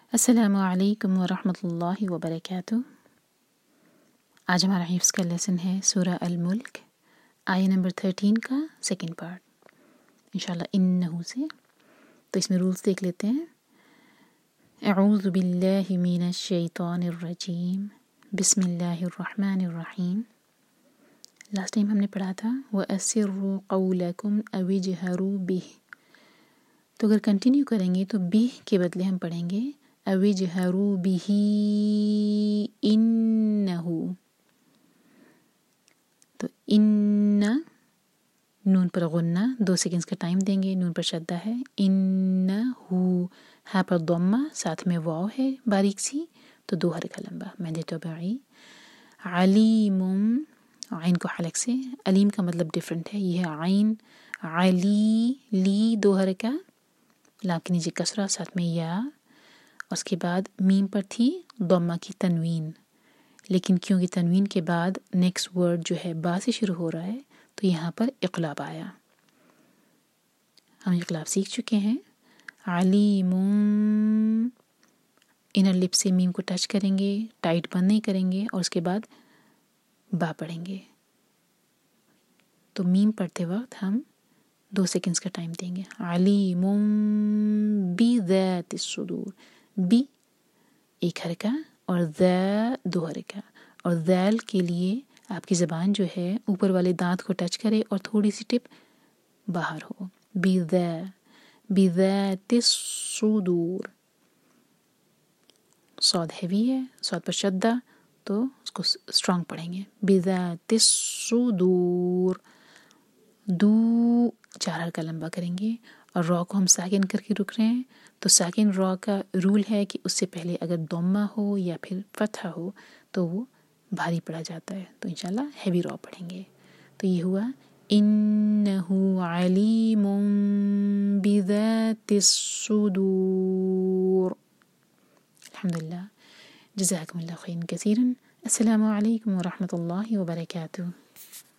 السلام علیکم ورحمۃ اللہ وبرکاتہ۔ آج ہمارا حفظ کا لیسن ہے سورہ الملک، آیہ نمبر 13 کا سیکنڈ پارٹ، انشاءاللہ انہو سے۔ تو اس میں رولز دیکھ لیتے ہیں۔ اعوذ باللہ من الشیطان الرجیم، بسم اللہ الرحمن الرحیم۔ لاسٹ ٹائم ہم نے پڑھا تھا وَأَسِرُّوا قَوْلَكُمْ أَوِ اجْهَرُوا بِهِ، تو اگر کنٹینیو کریں گے تو بِہ کے بدلے ہم پڑھیں گے أَوِ اجْهَرُوا بِهِ إِنَّهُ۔ تو ان نون پر غنہ 2 سیکنڈز کا ٹائم دیں گے، نون پر شدہ ہے، انہو، ہاں پر ضمہ، ساتھ میں واو ہے باریک سی، تو 2 حرکہ لمبا مد طبیعی۔ علیم، عین کو حلق سے، علیم کا مطلب ڈیفرنٹ ہے، یہ ہے عین، علی، لی 2 حرکہ، لام کے نیچے کسرہ، ساتھ میں یا، اس کے بعد میم پر تھی ضمہ کی تنوین، لیکن کیونکہ تنوین کے بعد نیکسٹ ورڈ جو ہے با سے شروع ہو رہا ہے تو یہاں پر اقلاب آیا۔ ہم اقلاب سیکھ چکے ہیں۔ علیم، انر لپ سے میم کو ٹچ کریں گے، ٹائٹ بند نہیں کریں گے، اور اس کے بعد با پڑھیں گے۔ تو میم پڑھتے وقت ہم 2 سیکنڈز کا ٹائم دیں گے۔ علیم بذات الصدور، بی 1 حرکہ اور ذا 2 حرکہ، اور ذال کے لیے آپ کی زبان جو ہے اوپر والے دانت کو ٹچ کرے اور تھوڑی سی ٹپ باہر ہو۔ بذات الصدور، صاد ہیوی ہے، صاد پر شدہ، تو اس کو اسٹرانگ پڑھیں گے۔ بذات الصدور، دو 4 حرکہ لمبا کریں گے، اور را کو ہم ساکن کر کے رک رہے ہیں، تو ساکن را کا رول ہے کہ اس سے پہلے اگر ضمہ ہو یا پھر فتحہ ہو تو وہ بھاری پڑا جاتا ہے، تو انشاءاللہ ہیوی را پڑھیں گے۔ تو یہ ہوا انہو علیم بذات الصدور۔ الحمدللہ، جزاکم اللہ خیرا کثیرا۔ السلام علیکم ورحمۃ اللہ وبرکاتہ۔